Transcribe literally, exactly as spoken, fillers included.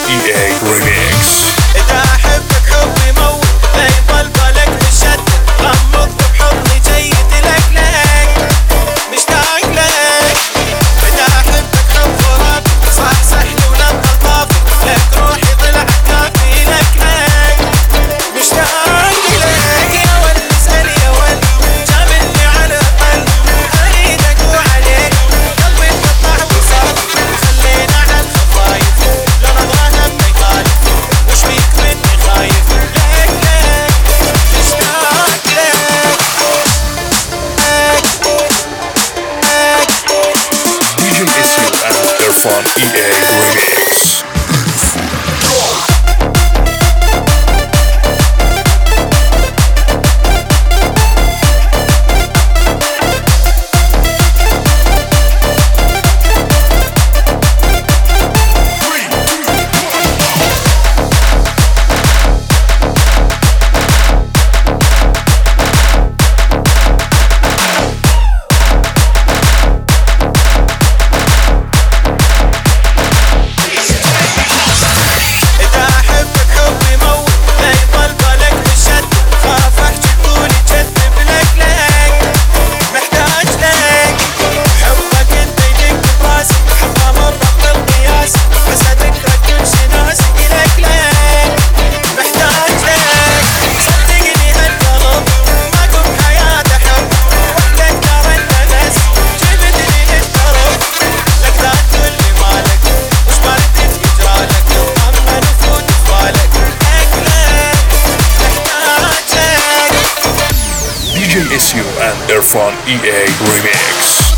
إي إيه Remix. إذا أحبك حبي موت لا يضل بالك مشتت، غمض بحضني جيد لك لك مشتاق لك. إذا أحبك حب خرافي صحصح لي ونبضل طافي، لك روحي طلعت كافي لك لك مشتاق لك. يا ولد اسأل يا ولد جاملني على قلب، أريد أقوى عليك قلبي انقطع وصار، خلينا على الخفايف لو نظرة هم يخالف، وش بيك مني خايف لك لك مشتاق لك. دي جي إسيو and إرفان إي إيه Remix. دي جي إسيو and إرفان إي إيه Remix.